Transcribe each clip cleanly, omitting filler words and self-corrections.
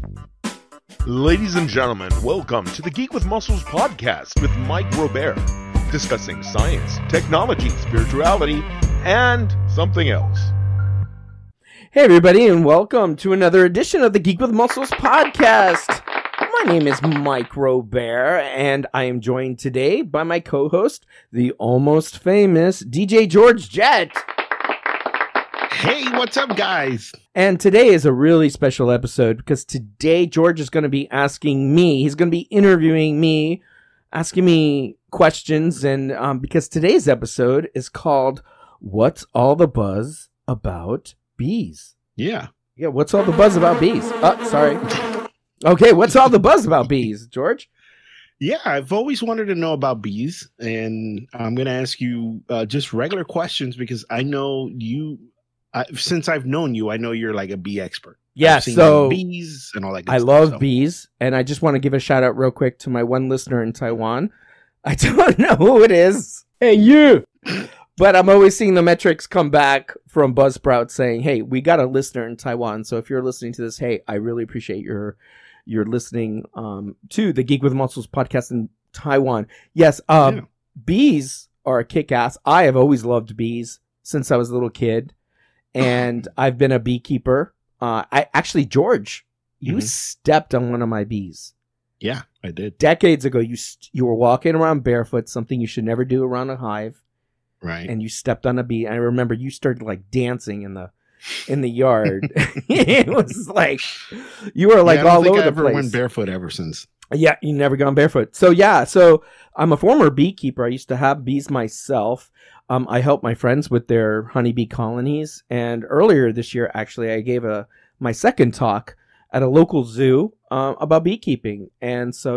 Ladies and gentlemen, welcome to the Geek with Muscles podcast with Mike Robert, discussing science, technology, spirituality, and something else. Hey everybody, and welcome to another edition of the Geek with Muscles podcast. My name is Mike Robert, and I am joined today by my co-host, the almost famous DJ George Jett. Hey, what's up, guys? And today is a really special episode because today George is going to be asking me, he's going to be interviewing me, asking me questions, and because today's episode is called What's All the Buzz About Bees? Yeah, what's all the buzz about bees? Sorry. Okay, what's all the buzz about bees, George? Yeah, I've always wanted to know about bees, and I'm going to ask you just regular questions because I know you... since I've known you, I know you're like a bee expert. Yeah, so bees and all that good I stuff, love bees, and I just want to give a shout out real quick to my one listener in Taiwan. I don't know who it is. Hey, you! But I'm always seeing the metrics come back from Buzzsprout saying, hey, we got a listener in Taiwan, so if you're listening to this, hey, I really appreciate your listening to the Geek with Muscles podcast in Taiwan. Yes, bees are a kick-ass. I have always loved bees since I was a little kid. And I've been a beekeeper. George, you stepped on one of my bees. Yeah, I did. Decades ago, you were walking around barefoot, something you should never do around a hive. Right. And you stepped on a bee. I remember you started like dancing in the yard. It was like you were like all over the place. I never went barefoot ever since. Yeah, you never gone barefoot. So I'm a former beekeeper. I used to have bees myself. I help my friends with their honeybee colonies. And earlier this year, actually, I gave my second talk at a local zoo about beekeeping. And so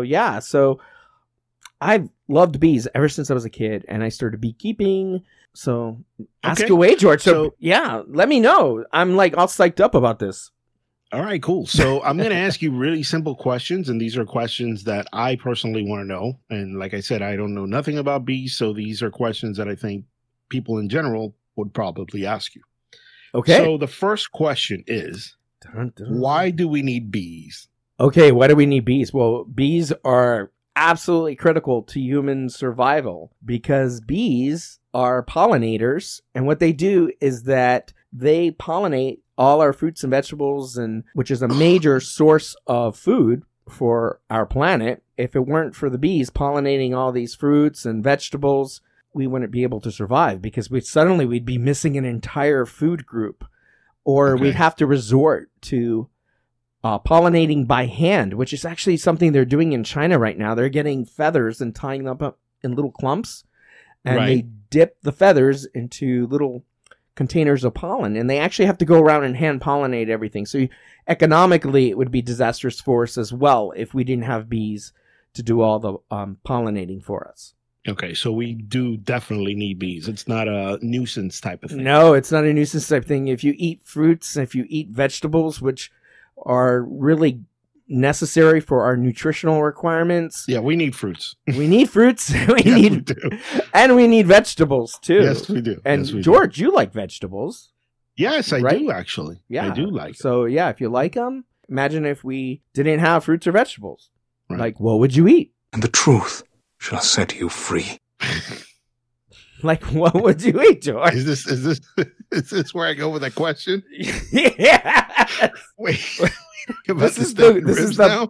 I've loved bees ever since I was a kid, and I started beekeeping. So ask away, George. So let me know. I'm like all psyched up about this. All right, cool. So I'm going to ask you really simple questions, and these are questions that I personally want to know. And like I said, I don't know nothing about bees, so these are questions that I think people in general would probably ask you. Okay. So the first question is, why do we need bees? Okay, why do we need bees? Well, bees are absolutely critical to human survival because bees are pollinators, and what they do is that they pollinate all our fruits and vegetables, and which is a major source of food for our planet. If it weren't for the bees pollinating all these fruits and vegetables, we wouldn't be able to survive because we'd be missing an entire food group, or we'd have to resort to pollinating by hand, which is actually something they're doing in China right now. They're getting feathers and tying them up in little clumps, and they dip the feathers into little containers of pollen, and they actually have to go around and hand pollinate everything. So economically, it would be disastrous for us as well if we didn't have bees to do all the pollinating for us. Okay, so we do definitely need bees. It's not a nuisance type of thing. No, it's not a nuisance type thing. If you eat fruits, if you eat vegetables, which are really necessary for our nutritional requirements. Yeah, we need fruits. We need fruits. We need vegetables too. Yes, we do. And George, you like vegetables? Yes, I do actually. Yeah, I do like them. So if you like them, imagine if we didn't have fruits or vegetables. Right. Like, what would you eat? And the truth shall set you free. Like, what would you eat, George? Is this where I go with that question? Yeah. Wait. This is the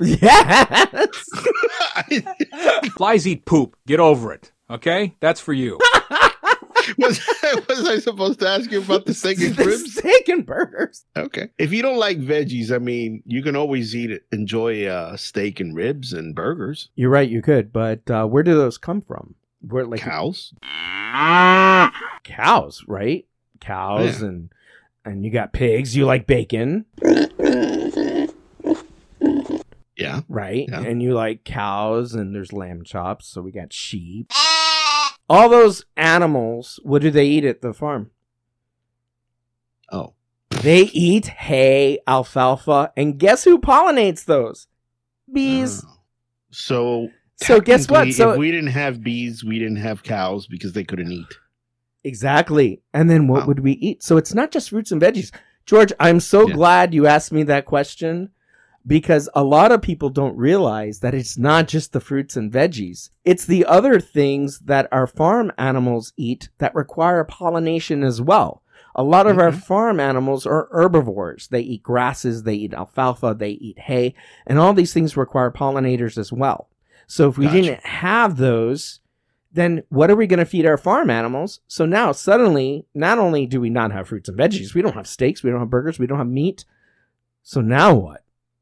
yes. Flies eat poop. Get over it. Okay, that's for you. Was I supposed to ask you about the steak and ribs? Steak and burgers. Okay. If you don't like veggies, I mean, you can always enjoy steak and ribs and burgers. You're right, you could, but where do those come from? Cows. Cows, right? Cows, and you got pigs. You like bacon. Yeah. Right? Yeah. And you like cows, and there's lamb chops, so we got sheep. All those animals, what do they eat at the farm? Oh. They eat hay, alfalfa, and guess who pollinates those? Bees. So guess what? So if we didn't have bees, we didn't have cows because they couldn't eat. Exactly. And then what would we eat? So it's not just fruits and veggies. George, I'm so glad you asked me that question because a lot of people don't realize that it's not just the fruits and veggies. It's the other things that our farm animals eat that require pollination as well. A lot of our farm animals are herbivores. They eat grasses, they eat alfalfa, they eat hay, and all these things require pollinators as well. So if we didn't have those, then what are we going to feed our farm animals? So now suddenly, not only do we not have fruits and veggies, we don't have steaks, we don't have burgers, we don't have meat. So now what?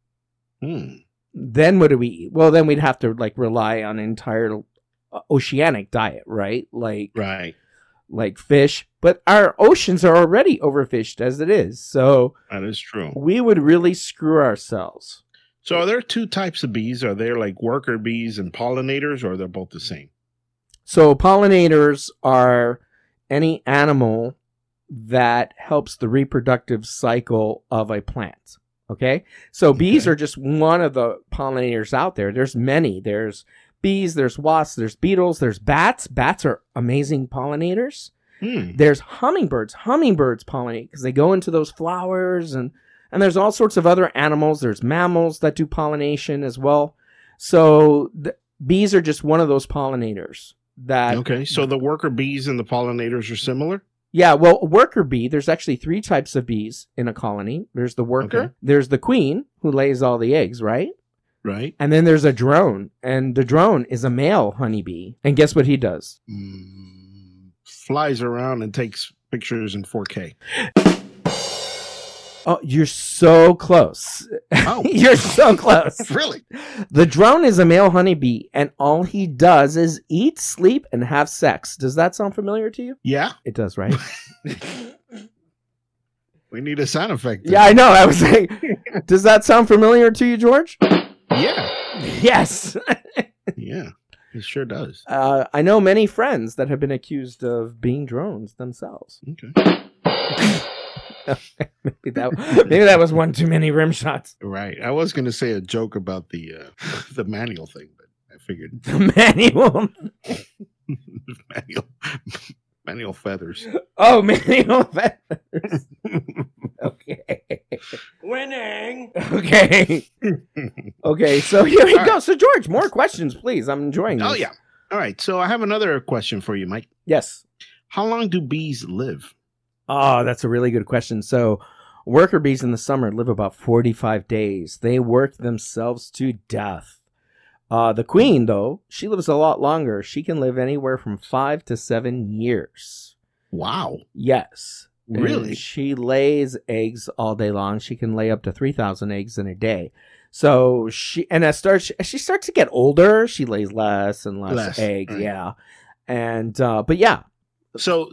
Then what do we eat? Well, then we'd have to like rely on an entire oceanic diet, right? Like fish. But our oceans are already overfished as it is. So that is true. We would really screw ourselves. So are there two types of bees? Are there like worker bees and pollinators, or are they both the same? So pollinators are any animal that helps the reproductive cycle of a plant. Okay? So bees are just one of the pollinators out there. There's many. There's bees, there's wasps, there's beetles, there's bats. Bats are amazing pollinators. There's hummingbirds. Hummingbirds pollinate because they go into those flowers, and there's all sorts of other animals. There's mammals that do pollination as well. So bees are just one of those pollinators. So the worker bees and the pollinators are similar? Yeah, well, a worker bee, there's actually 3 types of bees in a colony. There's the worker, there's the queen, who lays all the eggs, right? Right. And then there's a drone, and the drone is a male honeybee. And guess what he does? Flies around and takes pictures in 4K. Oh, you're so close. Oh. You're so close. Really? The drone is a male honeybee, and all he does is eat, sleep, and have sex. Does that sound familiar to you? Yeah. It does, right? We need a sound effect. Yeah, I know. I was saying, does that sound familiar to you, George? Yeah. Yes. Yeah, it sure does. I know many friends that have been accused of being drones themselves. Okay. maybe that was one too many rim shots. Right. I was going to say a joke about the manual thing, but I figured the manual. manual feathers. Oh, manual feathers. Okay. Winning. Okay. Okay. So here we go. So George, more questions, please. I'm enjoying this. Oh yeah. All right. So I have another question for you, Mike. Yes. How long do bees live? Oh, that's a really good question. So worker bees in the summer live about 45 days. They work themselves to death. The queen, though, she lives a lot longer. She can live anywhere from 5 to 7 years. Wow. Yes. Really? And she lays eggs all day long. She can lay up to 3,000 eggs in a day. So as she starts to get older, she lays less and less eggs. Right. Yeah. And, but yeah. So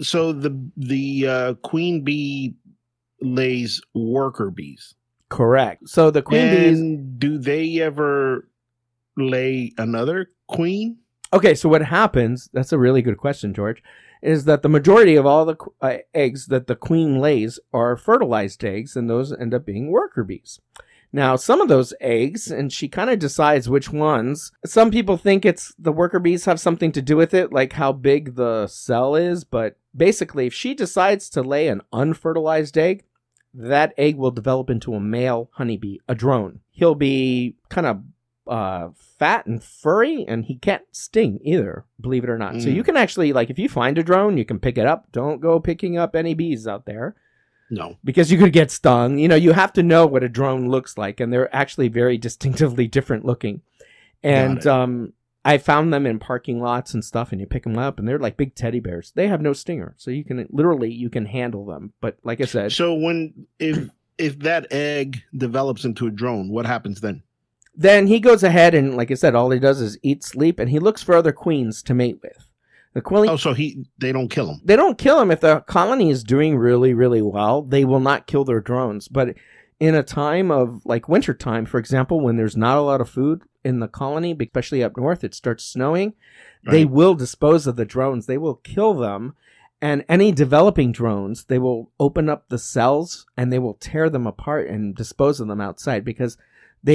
the queen bee lays worker bees. Correct. So the queen bees, do they ever lay another queen? Okay, so what happens, that's a really good question, George, is that the majority of all the eggs that the queen lays are fertilized eggs, and those end up being worker bees. Now, some of those eggs, and she kind of decides which ones. Some people think it's the worker bees have something to do with it, like how big the cell is. But basically, if she decides to lay an unfertilized egg, that egg will develop into a male honeybee, a drone. He'll be kind of fat and furry, and he can't sting either, believe it or not. So you can actually, like, if you find a drone, you can pick it up. Don't go picking up any bees out there. No. Because you could get stung. You know, you have to know what a drone looks like, and they're actually very distinctively different looking. And I found them in parking lots and stuff, and you pick them up, and they're like big teddy bears. They have no stinger, so you can handle them. But like I said, so if that egg develops into a drone, what happens then? Then he goes ahead and, like I said, all he does is eat, sleep, and he looks for other queens to mate with. So they don't kill him. They don't kill him. If the colony is doing really, really well, they will not kill their drones. But in a time of, like, wintertime, for example, when there's not a lot of food in the colony, especially up north, it starts snowing, they will dispose of the drones. They will kill them. And any developing drones, they will open up the cells and they will tear them apart and dispose of them outside, because they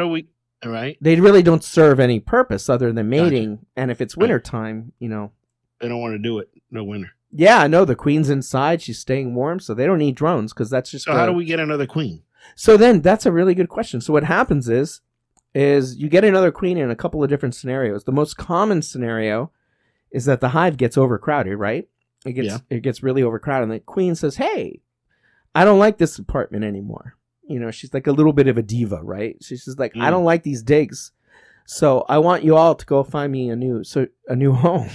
they really don't serve any purpose other than mating. Gotcha. And if it's wintertime, you know, they don't want to do it. No winter. Yeah, no, the queen's inside. She's staying warm, so they don't need drones, because that's just... So how do we get another queen? So then that's a really good question. So what happens is you get another queen in a couple of different scenarios. The most common scenario is that the hive gets overcrowded, right? It gets really overcrowded, and the queen says, "Hey, I don't like this apartment anymore." You know, she's like a little bit of a diva, right? She's just like, "I don't like these digs, so I want you all to go find me a new home."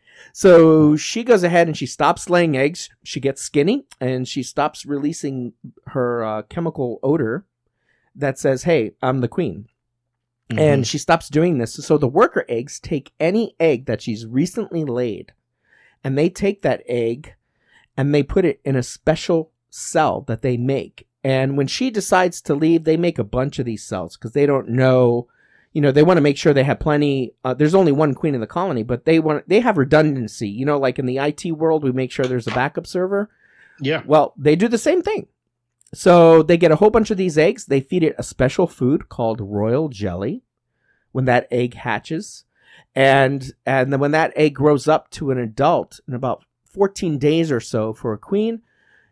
So she goes ahead and she stops laying eggs. She gets skinny and she stops releasing her chemical odor that says, "Hey, I'm the queen." Mm-hmm. And she stops doing this. So the worker eggs take any egg that she's recently laid, and they take that egg and they put it in a special cell that they make. And when she decides to leave, they make a bunch of these cells because they don't know, they want to make sure they have plenty. There's only one queen in the colony, but they have redundancy. Like in the IT world, we make sure there's a backup server. Yeah. Well, they do the same thing. So they get a whole bunch of these eggs. They feed it a special food called royal jelly when that egg hatches. And then when that egg grows up to an adult in about 14 days or so for a queen,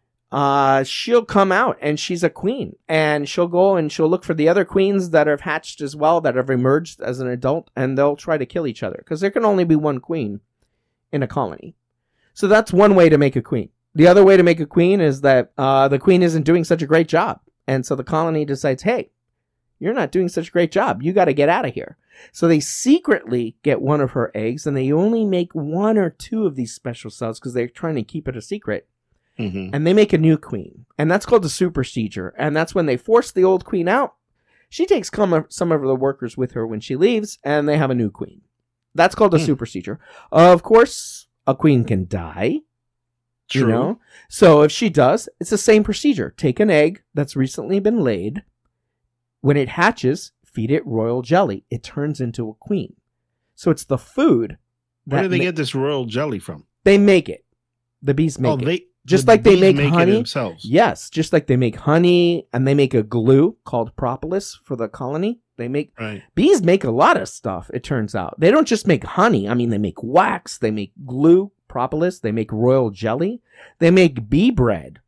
she'll come out and she's a queen, and she'll go and she'll look for the other queens that have hatched as well, that have emerged as an adult, and they'll try to kill each other because there can only be one queen in a colony. So that's one way to make a queen. The other way to make a queen is that the queen isn't doing such a great job, and so the colony decides, "Hey, you're not doing such a great job. You got to get out of here." So they secretly get one of her eggs, and they only make one or two of these special cells because they're trying to keep it a secret. Mm-hmm. And they make a new queen, and that's called the supersedure. And that's when they force the old queen out. She takes some of the workers with her when she leaves, and they have a new queen. That's called the supersedure. Of course, a queen can die. True. So if she does, it's the same procedure. Take an egg that's recently been laid. When it hatches, feed it royal jelly. It turns into a queen. So it's the food. Where do they get this royal jelly from? They make it. The bees make it. Just like they make honey themselves. Yes, just like they make honey, and they make a glue called propolis for the colony. Bees make a lot of stuff, it turns out. They don't just make honey. I mean, they make wax, they make glue, propolis, they make royal jelly, they make bee bread.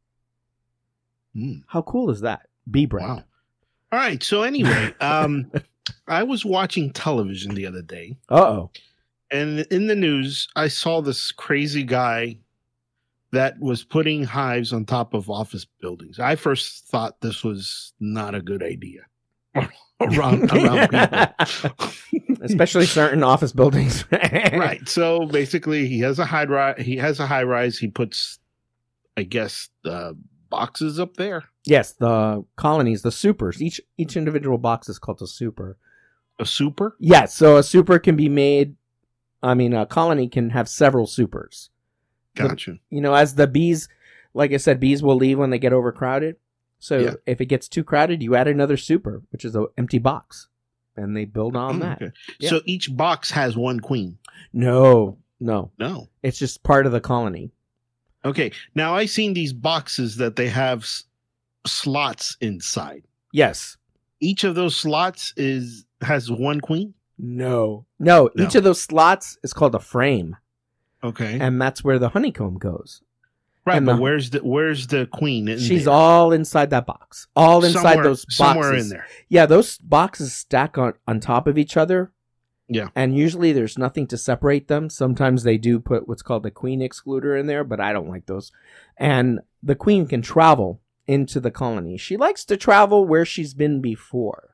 How cool is that? Bee bread. Wow. All right, so anyway, I was watching television the other day. Uh-oh. And in the news, I saw this crazy guy that was putting hives on top of office buildings. I first thought this was not a good idea around people. Especially certain office buildings. Right. So basically he has a high rise. He puts, I guess, boxes up there. Yes, the colonies, the supers. Each individual box is called a super. A super? Yes. So a super can be made. A colony can have several supers. Gotcha. As the bees, like I said, bees will leave when they get overcrowded. So if it gets too crowded, you add another super, which is an empty box, and they build on that. Okay. Yeah. So each box has one queen? No. It's just part of the colony. Okay. Now, I've seen these boxes that they have slots inside. Yes. Each of those slots has one queen? No. Each of those slots is called a frame. Okay. And that's where the honeycomb goes. Right, and but where's the queen? She's there? All inside that box. All inside those boxes. Somewhere in there. Yeah, those boxes stack on top of each other. Yeah. And usually there's nothing to separate them. Sometimes they do put what's called the queen excluder in there, but I don't like those. And the queen can travel into the colony. She likes to travel where she's been before.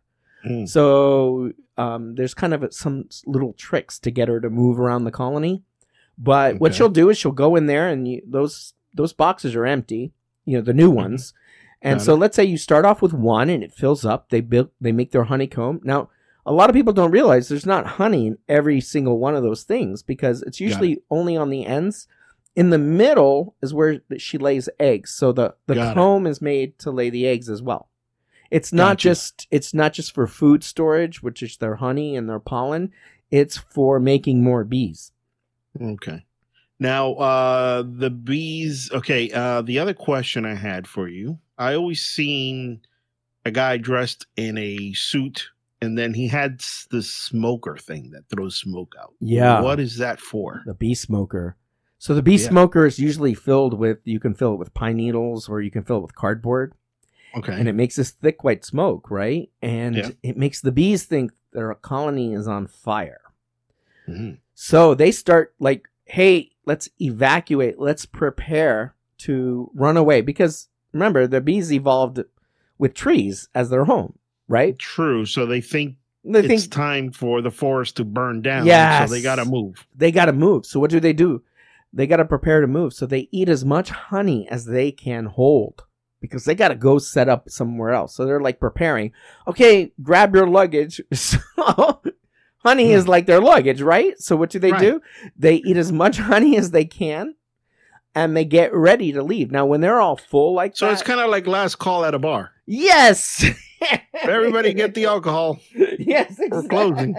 So there's kind of some little tricks to get her to move around the colony. But what she'll do is she'll go in there, and those boxes are empty, the new ones. And so let's say you start off with one and it fills up. They make their honeycomb. Now, a lot of people don't realize there's not honey in every single one of those things because it's usually only on the ends. In the middle is where she lays eggs. So the comb is made to lay the eggs as well. It's not just for food storage, which is their honey and their pollen. It's for making more bees. Okay. Now, the bees. Okay. The other question I had for you, I always seen a guy dressed in a suit, and then he had this smoker thing that throws smoke out. Yeah. What is that for? The bee smoker. So the bee smoker is usually you can fill it with pine needles, or you can fill it with cardboard. Okay. And it makes this thick white smoke, right? And Yeah. it makes the bees think their colony is on fire. Mhm. So they start like, hey, let's evacuate. Let's prepare to run away. Because remember, the bees evolved with trees as their home, right? True. So they think They it's think time for the forest to burn down. Yes. So they got to move. they got to move. So what do? They got to prepare to move. So they eat as much honey as they can hold because they got to go set up somewhere else. So they're like preparing. Okay, grab your luggage. So honey is like their luggage, right? So what do? Right. They eat as much honey as they can and they get ready to leave. Now, when they're all full like So that. it's kind of like last call at a bar. Yes. Everybody get the alcohol. Yes, We're exactly. closing.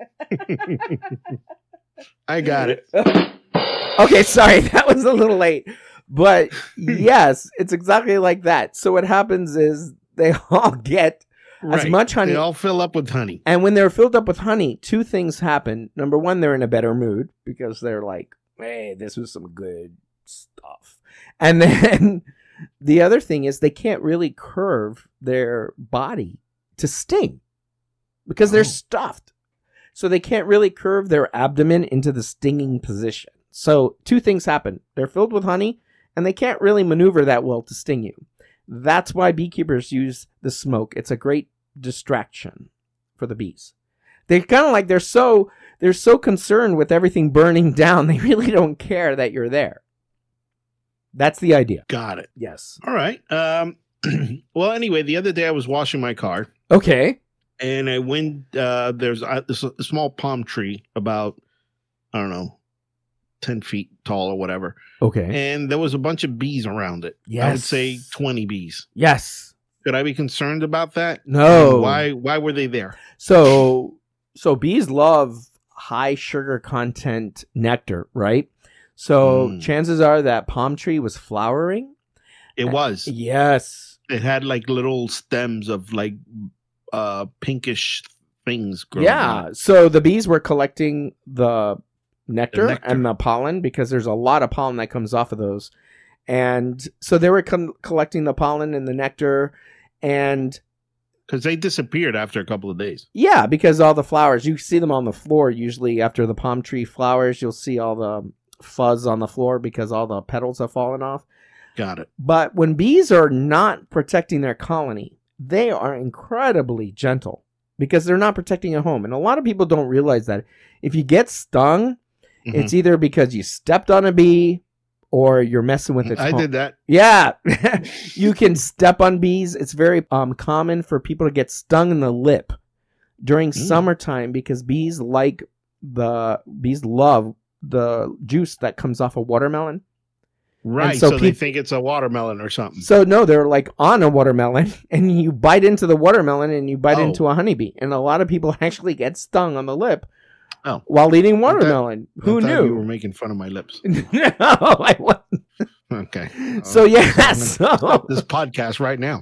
I got it. Okay, sorry, that was a little late. But yes, it's exactly like that. So what happens is they all get as much honey. They all fill up with honey. And when they're filled up with honey, two things happen. Number one, they're in a better mood because they're like, hey, this was some good stuff. And then the other thing is they can't really curve their body to sting because they're stuffed. So they can't really curve their abdomen into the stinging position. So two things happen. They're filled with honey and they can't really maneuver that well to sting you. That's why beekeepers use the smoke. It's a great distraction for the bees. They're kind of like they're so concerned with everything burning down. They really don't care that you're there. That's the idea. Got it. Yes. All right. Well, anyway, the other day I was washing my car Okay. and I went, there's a small palm tree about, I don't know, 10 feet tall or whatever. Okay. And there was a bunch of bees around it. I would Yes. say 20 bees. Yes. Could I be concerned about that? No. And why were they there? So bees love high sugar content nectar, right? So chances are that palm tree was flowering. It was. Yes. It had like little stems of like pinkish things growing. Yeah. So the bees were collecting the nectar and the pollen because there's a lot of pollen that comes off of those. And so they were collecting the pollen and the nectar and because they disappeared after a couple of days. yeah, because all the flowers, you see them on the floor usually after the palm tree flowers, you'll see all the fuzz on the floor because all the petals have fallen off. Got it. But when bees are not protecting their colony, they are incredibly gentle because they're not protecting a home. And a lot of people don't realize that if you get stung, it's either because you stepped on a bee or you're messing with its I home. did that. Yeah. You can step on bees. It's very common for people to get stung in the lip during summertime because bees love the juice that comes off a watermelon. Right. And so So they think it's a watermelon or something. So no, they're like on a watermelon and you bite into the watermelon and you bite into a honeybee. And a lot of people actually get stung on the lip while eating watermelon. Who I thought knew? You were making fun of my lips. No, I wasn't. Okay. So yeah, I'm gonna so stop this podcast right now.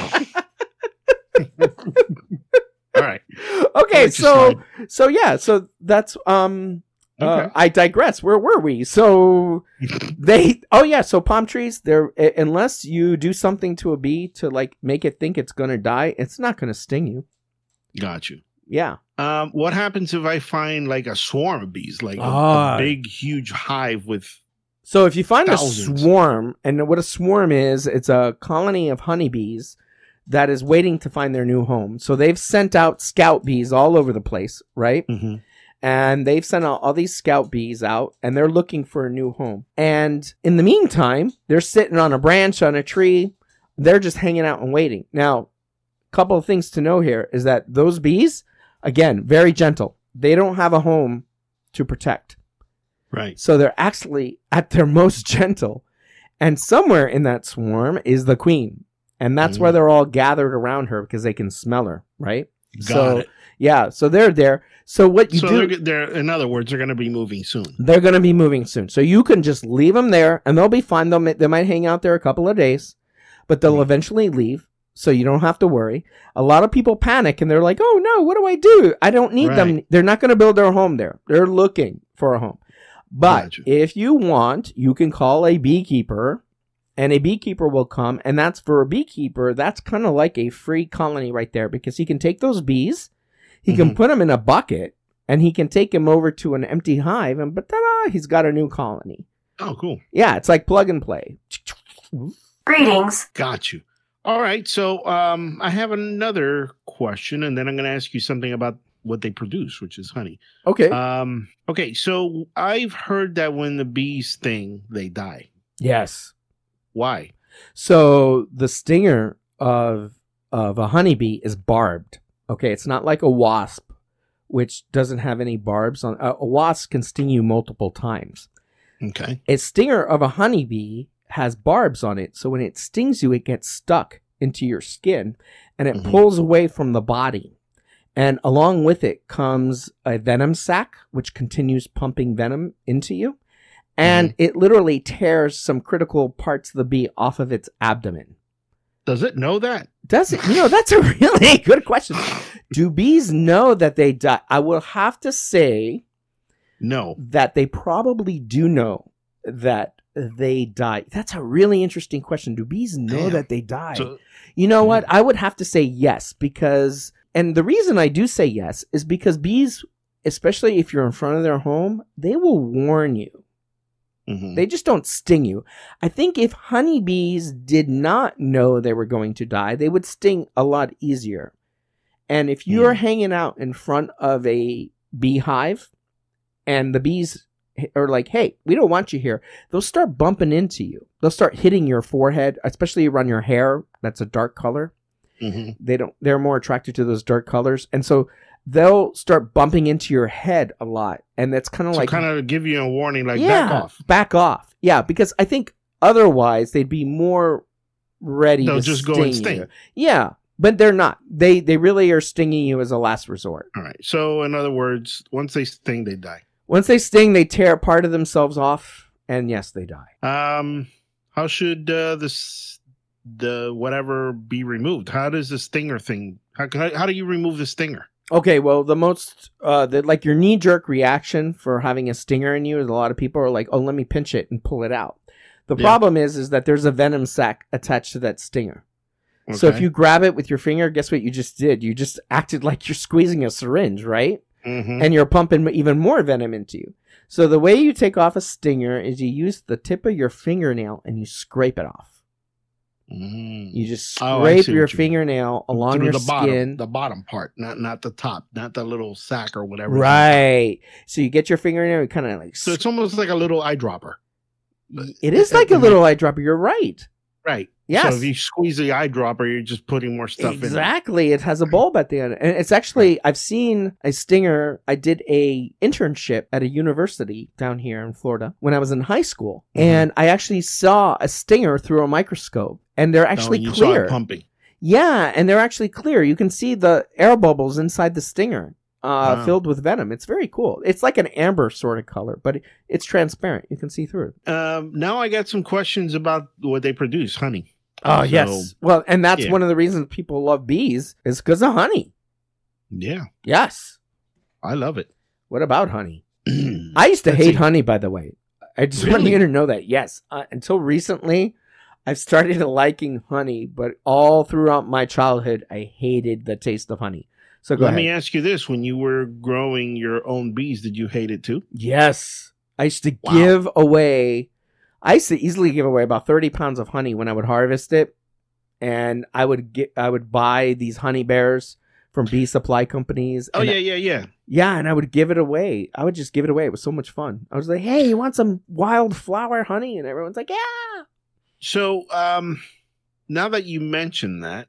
All right. okay, Let you so that's Okay. I digress. Where were we? So so palm trees, they're unless you do something to a bee to like make it think it's gonna die, it's not gonna sting you. Got you. Yeah. What happens if I find like a swarm of bees, like Ah. a big, huge hive with? So if you find Thousands. a swarm, and what a swarm is, it's a colony of honeybees that is waiting to find their new home. So they've sent out scout bees all over the place, right? Mm-hmm. And they've sent out all these scout bees out and they're looking for a new home. And in the meantime, they're sitting on a branch on a tree. They're just hanging out and waiting. Now, a couple of things to know here is that those bees, again, very gentle. They don't have a home to protect. Right. So they're actually at their most gentle. And somewhere in that swarm is the queen. And that's why they're all gathered around her because they can smell her, right? Got it. Yeah, so they're there. So what you do... They're, in other words, they're going to be moving soon. They're going to be moving soon. So you can just leave them there and they'll be fine. They might hang out there a couple of days, but they'll eventually leave. So you don't have to worry. A lot of people panic and they're like, oh no, what do I do? I don't need them. They're not going to build their home there. They're looking for a home. But if you want, you can call a beekeeper and a beekeeper will come, and that's for a beekeeper, that's kind of like a free colony right there, because he can take those bees, he can put them in a bucket, and he can take them over to an empty hive, and ta-da, he's got a new colony. Oh, cool. Yeah, it's like plug and play. Greetings. Got you. All right. So I have another question, and then I'm going to ask you something about what they produce, which is honey. Okay. Okay. So I've heard that when the bees sting, they die. Yes. Why? So the stinger of a honeybee is barbed. Okay, it's not like a wasp, which doesn't have any barbs on. A wasp can sting you multiple times. Okay. A stinger of a honeybee has barbs on it, so when it stings you, it gets stuck into your skin, and it pulls away from the body. And along with it comes a venom sac, which continues pumping venom into you. And it literally tears some critical parts of the bee off of its abdomen. Does it know that? Does it? That's a really good question. Do bees know that they die? I will have to say No. that they probably do know that they die. That's a really interesting question. Do bees know that they die? So, you know what? I would have to say yes, because, and the reason I do say yes is because bees, especially if you're in front of their home, they will warn you. They just don't sting you. I think if honeybees did not know they were going to die, they would sting a lot easier. And if you're hanging out in front of a beehive and the bees are like, hey, we don't want you here, they'll start bumping into you. They'll start hitting your forehead, especially around your hair. That's a dark color. They're more attracted to those dark colors. And so they'll start bumping into your head a lot. And that's kind of like, kind of give you a warning, like, back off. Yeah, because I think otherwise they'd be more ready They'll to just sting go and sting. you. Yeah, but they're not. They really are stinging you as a last resort. All right. So in other words, once they sting, they die. Once they sting, they tear part of themselves off, and yes, they die. How should the whatever be removed? How does the stinger thing? How do you remove the stinger? Okay, well, the most, like your knee-jerk reaction for having a stinger in you is a lot of people are like, oh, let me pinch it and pull it out. The problem is that there's a venom sac attached to that stinger. Okay. So if you grab it with your finger, guess what you just did? You just acted like you're squeezing a syringe, right? And you're pumping even more venom into you. So the way you take off a stinger is you use the tip of your fingernail and you scrape it off. You just scrape your fingernail along your skin. The bottom part, not the top, not the little sack or whatever. Right. So you get your fingernail and kind of like... So it's almost like a little eyedropper. It is like a little eyedropper. You're right. Right. Yes. So if you squeeze the eyedropper, you're just putting more stuff in. Exactly. It has a bulb at the end. And it's actually, I've seen a stinger. I did a internship at a university down here in Florida when I was in high school. And I actually saw a stinger through a microscope. And they're actually clear. Saw it pumping. Yeah, and they're actually clear. You can see the air bubbles inside the stinger filled with venom. It's very cool. It's like an amber sort of color, but it's transparent. You can see through it. Now I got some questions about what they produce, honey. Oh, yes. Well, and that's one of the reasons people love bees is because of honey. Yeah. Yes. I love it. What about honey? I used to hate honey, by the way. I just want you to know that. Yes. Until recently, I've started liking honey, but all throughout my childhood, I hated the taste of honey. So Let me ask you this. When you were growing your own bees, did you hate it too? Yes. I used to give away... I used to easily give away about 30 pounds of honey when I would harvest it. And I would buy these honey bears from bee supply companies. Oh, yeah. Yeah, and I would give it away. I would just give it away. It was so much fun. I was like, hey, you want some wildflower honey? And everyone's like, yeah. So now that you mentioned that,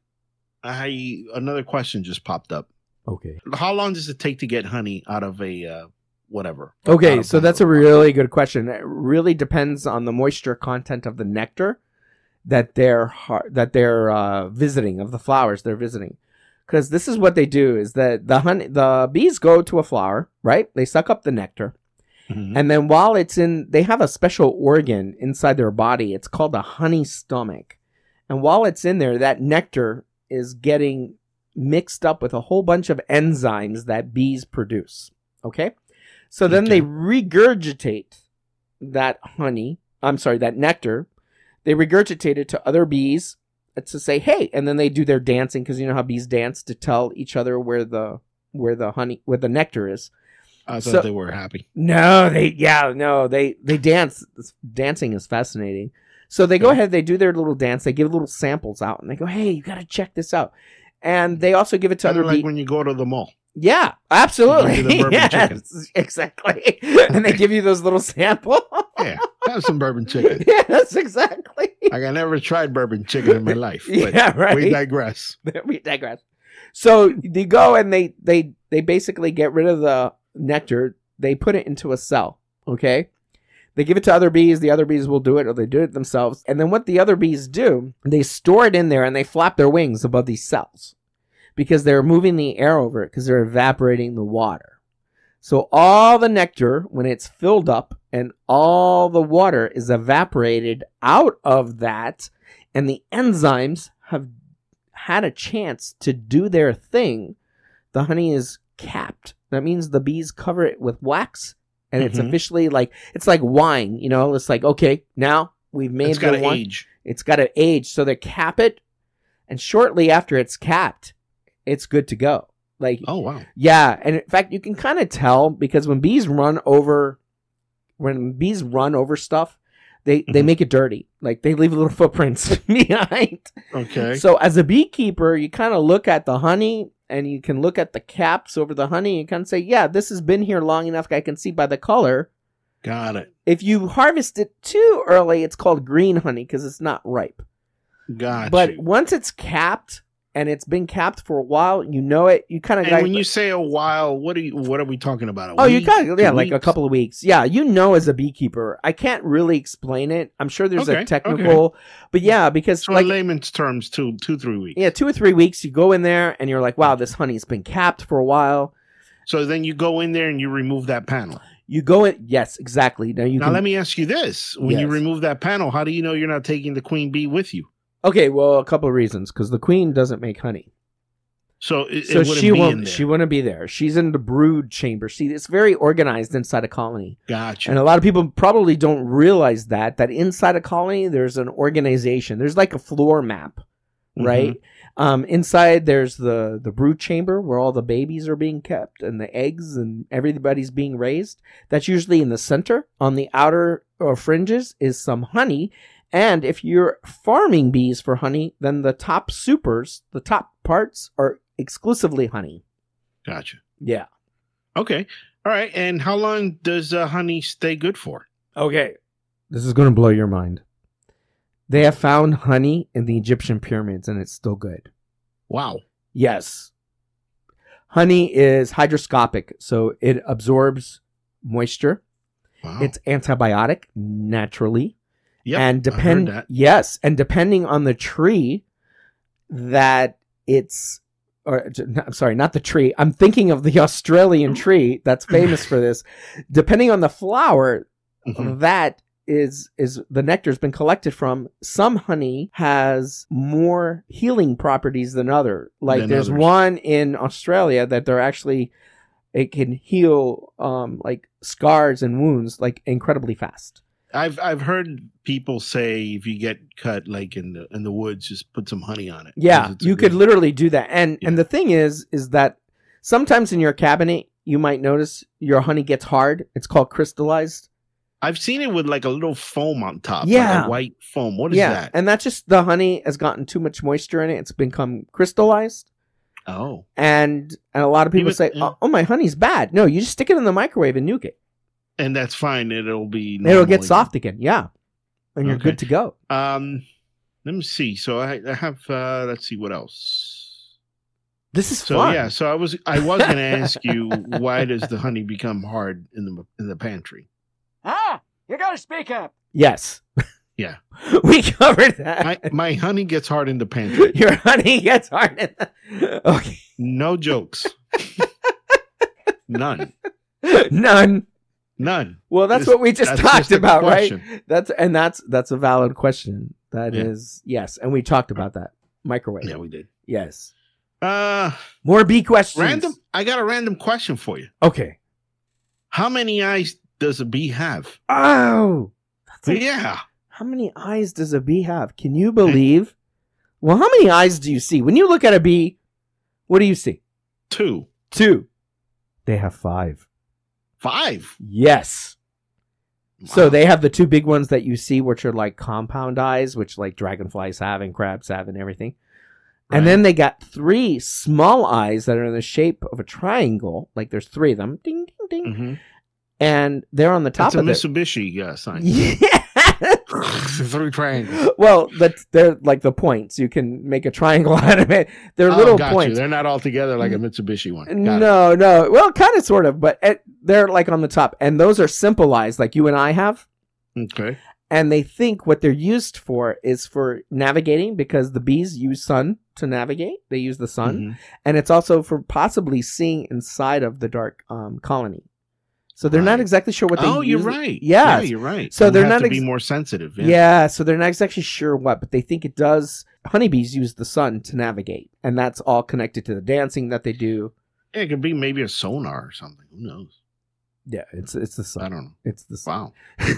another question just popped up. Okay. How long does it take to get honey out of a whatever? Okay, so that's a really good question. It really depends on the moisture content of the nectar that they're visiting, of the flowers they're visiting. Because this is what they do, is that the bees go to a flower, right? They suck up the nectar. And then while it's they have a special organ inside their body. It's called a honey stomach. And while it's in there, that nectar is getting mixed up with a whole bunch of enzymes that bees produce. Okay? So then they regurgitate that nectar They regurgitate it to other bees to say, hey, and then they do their dancing, because you know how bees dance to tell each other where the nectar is. I thought they were happy. No, they dance. Dancing is fascinating. So they go ahead, they do their little dance, they give little samples out, and they go, hey, you got to check this out. And they also give it to other bees. When you go to the mall. Yeah, absolutely. The bourbon chicken. Exactly. And they give you those little samples. Yeah, have some bourbon chicken. Yes, exactly. Like, I never tried bourbon chicken in my life. But yeah, right. We digress. We digress. So they go and they basically get rid of the nectar. They put it into a cell. Okay. They give it to other bees. The other bees will do it, or they do it themselves. And then what the other bees do, they store it in there and they flap their wings above these cells, because they're moving the air over it, because they're evaporating the water. So all the nectar, when it's filled up and all the water is evaporated out of that, and the enzymes have had a chance to do their thing, the honey is capped. That means the bees cover it with wax, and it's officially like, it's like wine, you know, it's like, okay, now we've made the wine. Age. It's got to age. So they cap it, and shortly after it's capped, it's good to go. Like, oh wow, yeah. And in fact, you can kind of tell, because when bees run over stuff, they make it dirty. Like, they leave little footprints behind. Okay. So as a beekeeper, you kind of look at the honey, and you can look at the caps over the honey and kind of say, yeah, this has been here long enough. I can see by the color. Got it. If you harvest it too early, it's called green honey, because it's not ripe. Gotcha. But once it's capped, and it's been capped for a while, you know it. You kind of. And when you say a while, what are we talking about? You got like a couple of weeks. Yeah, you know, as a beekeeper, I can't really explain it. I'm sure there's a technical, but yeah, because so in layman's terms, 2-3 weeks. Yeah, 2 or 3 weeks. You go in there and you're like, wow, this honey's been capped for a while. So then you go in there and you remove that panel. You go in, yes, exactly. Now let me ask you this: when you remove that panel, how do you know you're not taking the queen bee with you? Okay, well, a couple of reasons, because the queen doesn't make honey. So she wouldn't be there. She's in the brood chamber. See, it's very organized inside a colony. Gotcha. And a lot of people probably don't realize that inside a colony, there's an organization. There's like a floor map, right? Inside, there's the brood chamber where all the babies are being kept and the eggs and everybody's being raised. That's usually in the center. On the outer fringes is some honey. And if you're farming bees for honey, then the top parts are exclusively honey. Gotcha. Yeah. Okay. All right. And how long does honey stay good for? Okay. This is going to blow your mind. They have found honey in the Egyptian pyramids, and it's still good. Wow. Yes. Honey is hygroscopic, so it absorbs moisture. Wow. It's antibiotic naturally. Yep, and depending on the tree that I'm sorry, not the tree. I'm thinking of the Australian tree that's famous for this. Depending on the flower that is the nectar's been collected from, some honey has more healing properties than other. Like there's one in Australia that it can heal like scars and wounds like incredibly fast. I've heard people say if you get cut like in the woods, just put some honey on it. Yeah, you could literally do that. And the thing is that sometimes in your cabinet you might notice your honey gets hard. It's called crystallized. I've seen it with like a little foam on top. Yeah, like a white foam. What is that? And that's just the honey has gotten too much moisture in it. It's become crystallized. Oh, and a lot of people say, "Oh, my honey's bad." No, you just stick it in the microwave and nuke it. And that's fine. It'll get again. Soft again. Yeah. And you're good to go. Let me see. So I have, let's see what else. This is fun. Yeah. So I was going to ask you, why does the honey become hard in the pantry? You got to speak up. Yes. Yeah. We covered that. My honey gets hard in the pantry. Your honey gets hard. Okay. No jokes. None. Well, that's what we just talked about, right? That's a valid question. That is, yes. And we talked about that. Microwave. Yeah, we did. Yes. More bee questions. I got a random question for you. Okay. How many eyes does a bee have? Oh. Yeah. How many eyes does a bee have? Can you believe? Well, how many eyes do you see? When you look at a bee, what do you see? 2. 2. They have 5. 5? Yes. Wow. So they have the 2 big ones that you see, which are like compound eyes, which like dragonflies have and crabs have and everything. Right. And then they got 3 small eyes that are in the shape of a triangle. Like there's 3 of them. Ding, ding, ding. Mm-hmm. And they're on the top It's a of it. Mitsubishi sign. Yeah. 3 triangles. Well, they're like the points. You can make a triangle out of it. They're little got points. You. They're not all together like a Mitsubishi one. Got it. No. Well, kind of, sort of, but they're like on the top. And those are simple eyes like you and I have. Okay. And they think what they're used for is for navigating, because the bees use sun to navigate. They use the sun. Mm-hmm. And it's also for possibly seeing inside of the dark colony. So they're not Right. exactly sure what they use. Oh, you're right. Yeah. You're right. So And they're have not to be more sensitive. Yeah, so they're not exactly sure what, but they think it does. Honeybees use the sun to navigate, and that's all connected to the dancing that they do. Yeah, it could be maybe a sonar or something. Who knows? Yeah, it's the sun. I don't know. It's the sun. Wow.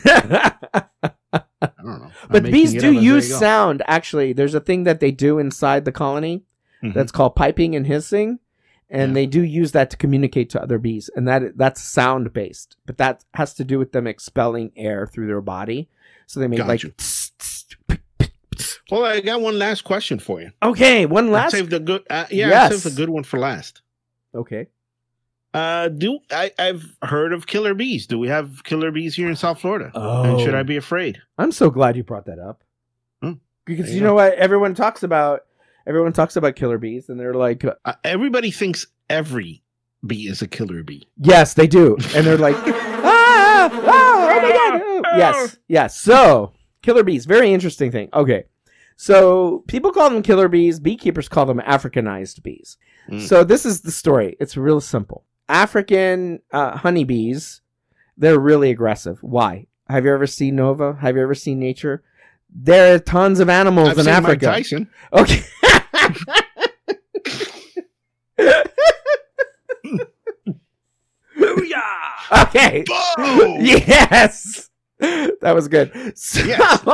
I don't know. But I'm bees making it do up as I use go. sound. Actually, there's a thing that they do inside the colony Mhm. that's called piping and hissing, and Yeah. they do use that to communicate to other bees, and that's sound based. But that has to do with them expelling air through their body, so they make Got like. you. Well, I got one last question for you. Okay, one I'll last. save the good. I Yes. saved the good one for last. Okay. I've heard of killer bees. Do we have killer bees here in South Florida? Oh. And should I be afraid? I'm so glad you brought that up. Because There you you know what? Everyone talks about killer bees, and they're like, Everybody thinks every bee is a killer bee. yes, they do. And they're like, oh my God. Oh. Yes. So, killer bees, very interesting thing. Okay. So, people call them killer bees. Beekeepers call them Africanized bees. Mm. So, this is the story. It's real simple. African honeybees, they're really aggressive. Why? Have you ever seen Nova? Have you ever seen Nature? There are tons of animals I've in seen Africa. Mike Tyson. Okay. Okay. Boom! Yes. That was good. So, Yes.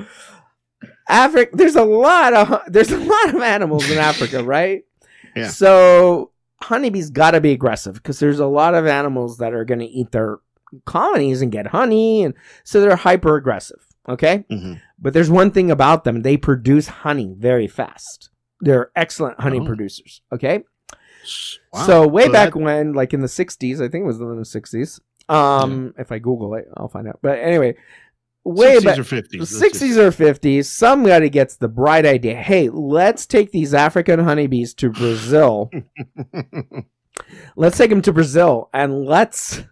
Africa, there's a lot of animals in Africa, right? Yeah. So honeybees got to be aggressive because there's a lot of animals that are going to eat their colonies and get honey, and so they're hyper aggressive. Okay. Mhm. But there's one thing about them. They produce honey very fast. They're excellent honey Oh. producers. Okay. Wow. So way back that- when, like in the 60s, I think it was in the 60s. If I Google it, I'll find out. But anyway, way 60s back. or 50s. The 60s or 50s, somebody gets the bright idea. Hey, let's take these African honeybees to Brazil. Let's take them to Brazil and let's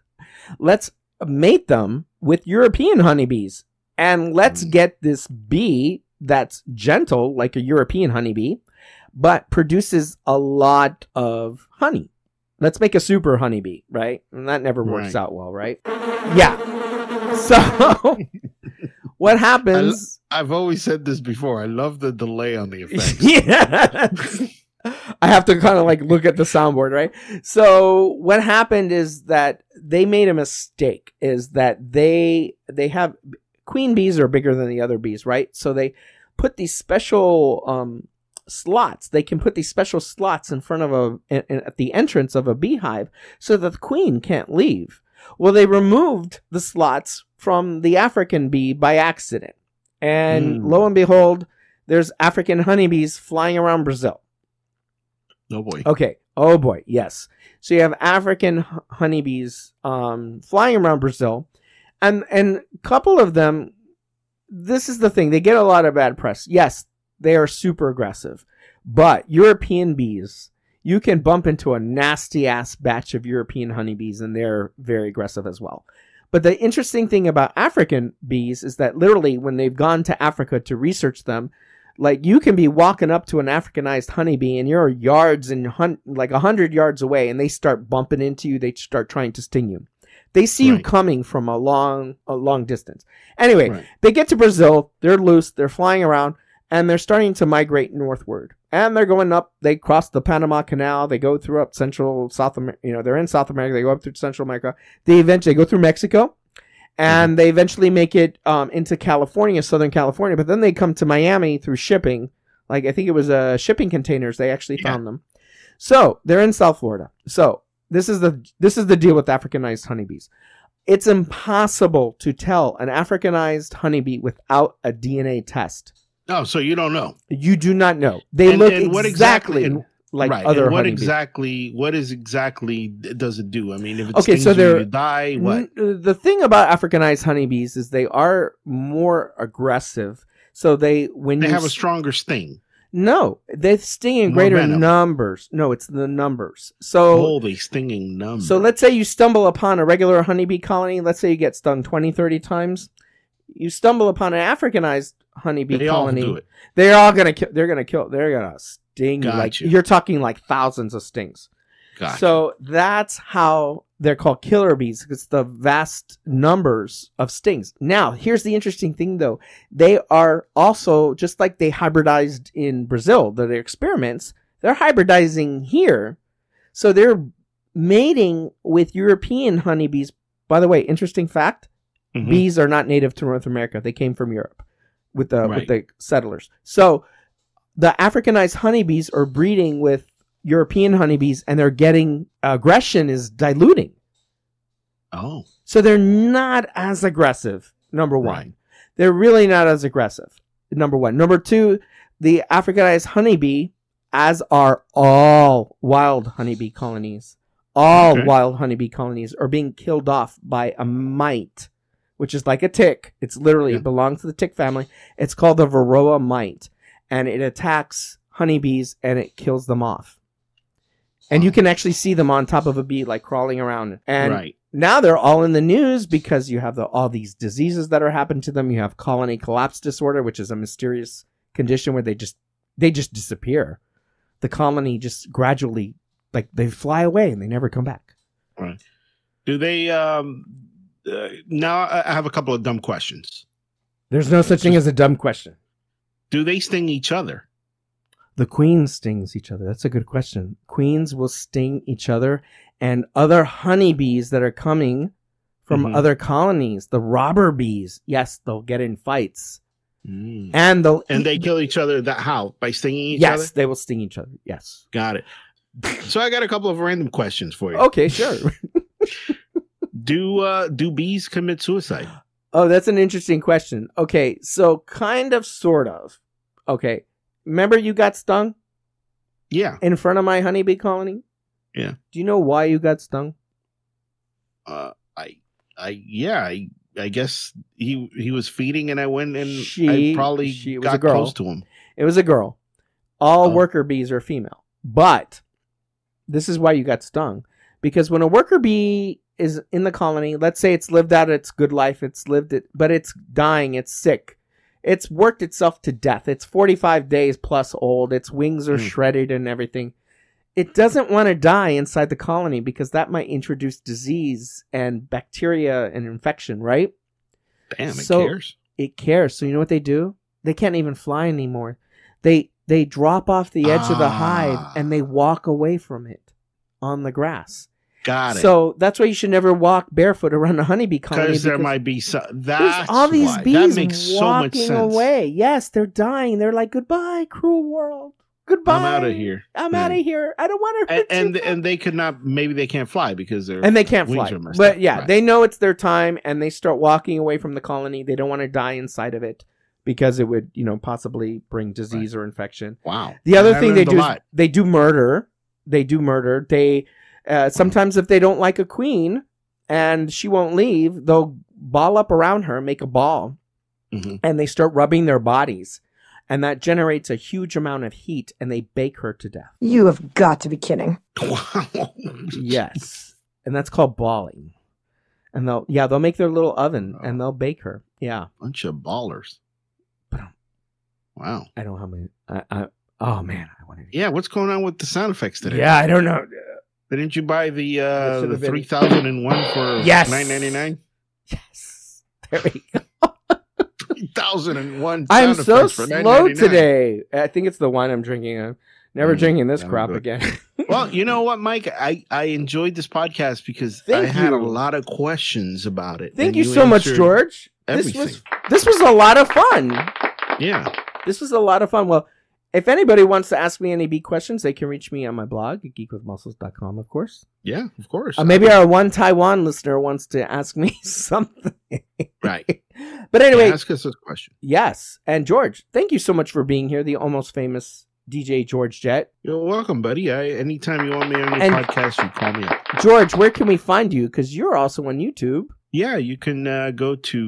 mate them with European honeybees. And let's get this bee that's gentle, like a European honeybee, but produces a lot of honey. Let's make a super honeybee, right? And that never works Right. out well, right? Yeah. So what happens? I've always said this before. I love the delay on the effects. Yeah. I have to kind of like look at the soundboard, right? So what happened is that they made a mistake, is that they have queen bees are bigger than the other bees, right? So they put these special slots. They can put these special slots in front of at the entrance of a beehive so that the queen can't leave. Well, they removed the slots from the African bee by accident. And lo and behold, there's African honeybees flying around Brazil. Oh boy. Okay. Oh boy. Yes. So you have African honeybees flying around Brazil, and a couple of them. This is the thing. They get a lot of bad press. Yes, they are super aggressive, but European bees, you can bump into a nasty ass batch of European honeybees, and they're very aggressive as well. But the interesting thing about African bees is that literally when they've gone to Africa to research them, like you can be walking up to an Africanized honeybee and you're yards and like 100 yards away, and they start bumping into you. They start trying to sting you. They see you Right. coming from a long distance. Anyway, Right. they get to Brazil. They're loose. They're flying around, and they're starting to migrate northward. And they're going up. They cross the Panama Canal. They go through up Central South America. They're in South America. They go up through Central America. They eventually go through Mexico, And they eventually make it into California, Southern California, but then they come to Miami through shipping. Like, I think it was shipping containers. They actually found them. So they're in South Florida. So this is the deal with Africanized honeybees. It's impossible to tell an Africanized honeybee without a DNA test. Oh, so you don't know. You do not know. They look what exactly like other and what honeybees. What exactly does it do? I mean, if it Okay, stings so you, you die, what? The thing about Africanized honeybees is they are more aggressive. So they have a stronger sting. No, they sting in More greater venom. numbers. No, it's the numbers. So They stinging numbers. So let's say you stumble upon a regular honeybee colony. Let's say you get stung 20, 30 times. You stumble upon an Africanized honeybee colony. All do it. They're all gonna kill. They're gonna sting Gotcha. you're talking like thousands of stings. Gotcha. So that's how they're called killer bees, because the vast numbers of stings. Now, here's the interesting thing, though. They are also, just like they hybridized in Brazil, their experiments, they're hybridizing here. So they're mating with European honeybees. By the way, interesting fact, bees are not native to North America. They came from Europe with the settlers. So the Africanized honeybees are breeding with European honeybees, and they're getting aggression is diluting. Oh. So they're not as aggressive, number one. Right. They're really not as aggressive, number one. Number two, the Africanized honeybee, as are all wild honeybee colonies, wild honeybee colonies are being killed off by a mite, which is like a tick. It's literally, it belongs to the tick family. It's called the Varroa mite, and it attacks honeybees and it kills them off. And you can actually see them on top of a bee, like crawling around. And now they're all in the news because you have all these diseases that are happening to them. You have colony collapse disorder, which is a mysterious condition where they just disappear. The colony just gradually, like, they fly away and they never come back. Right. Do they, now I have a couple of dumb questions. There's no such thing as a dumb question. Do they sting each other? The queen stings each other. That's a good question. Queens will sting each other, and other honeybees that are coming from other colonies, the robber bees, yes, they'll get in fights. And they kill each other. How? By stinging each other? Yes, they will sting each other. Yes. Got it. So I got a couple of random questions for you. Okay, sure. Do bees commit suicide? Oh, that's an interesting question. Okay, so kind of, sort of. Okay. Remember you got stung? Yeah. In front of my honeybee colony? Yeah. Do you know why you got stung? I guess he was feeding and I went and I probably got close to him. It was a girl. All worker bees are female. But this is why you got stung. Because when a worker bee is in the colony, let's say it's lived out its good life, but it's dying, it's sick. It's worked itself to death. It's 45 days plus old. Its wings are shredded and everything. It doesn't want to die inside the colony because that might introduce disease and bacteria and infection, right? Damn, it cares. It cares. So you know what they do? They can't even fly anymore. They drop off the edge of the hive and they walk away from it on the grass. Got it. So that's why you should never walk barefoot around a honeybee colony. Because there might be there's all these bees that makes so much walking sense. away. Yes, they're dying. They're like, goodbye, cruel world. Goodbye. I'm out of here. I'm out of here. I don't want to hurt you. And they could not. Maybe they can't fly because they're and they can't fly. But up. They know it's their time, and they start walking away from the colony. They don't want to die inside of it because it would, possibly bring disease or infection. Wow. The other thing they do is they do murder. They sometimes if they don't like a queen and she won't leave, they'll ball up around her, make a ball, and they start rubbing their bodies. And that generates a huge amount of heat, and they bake her to death. You have got to be kidding. Wow. Yes. And that's called balling. And they'll make their little oven, and they'll bake her. Yeah. Bunch of ballers. Wow. I don't know how many. Oh, man. I wanted to... Yeah, what's going on with the sound effects today? Yeah, I don't know. Didn't you buy the 3001 for $9.99? Yes. There we go. 3001. I'm so slow today. I think it's the wine I'm drinking. Never drinking this Never crap good. again. Well, you know what, Mike? I enjoyed this podcast because I had a lot of questions about it. Thank and you so much, answered George. everything. This was a lot of fun. Yeah. This was a lot of fun. Well, if anybody wants to ask me any bee questions, they can reach me on my blog at geekwithmuscles.com, of course. Yeah, of course. Maybe our one Taiwan listener wants to ask me something. Right. But anyway, ask us a question. yes. And George, thank you so much for being here, the almost famous DJ George Jett. You're welcome, buddy. Anytime you want me on your And- podcast, you call me up. George, where can we find you? Because you're also on YouTube. Yeah, you can go to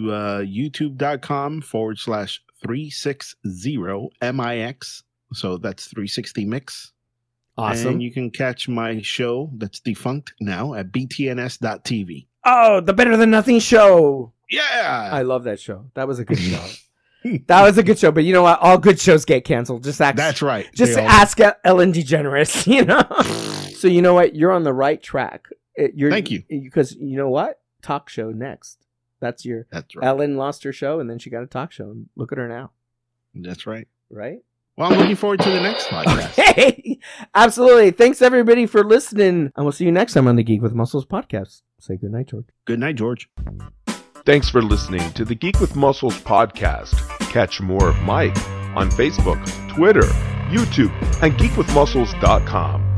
youtube.com/360MIX. So that's 360 Mix. Awesome. And you can catch my show that's defunct now at btns.tv. Oh, the Better Than Nothing show. Yeah. I love that show. That was a good show. That was a good show. But you know what? All good shows get canceled. Just ask. That's right. Just They all- ask Ellen DeGeneres, you know? So you know what? You're on the right track. Thank you. Because you know what? Talk show next. That's right. Ellen lost her show and then she got a talk show. And look at her now. That's right. Right? Well, I'm looking forward to the next podcast. Hey, absolutely. Thanks everybody for listening. And we'll see you next time on the Geek with Muscles podcast. Say good night, George. Good night, George. Thanks for listening to the Geek with Muscles podcast. Catch more of Mike on Facebook, Twitter, YouTube, and geekwithmuscles.com.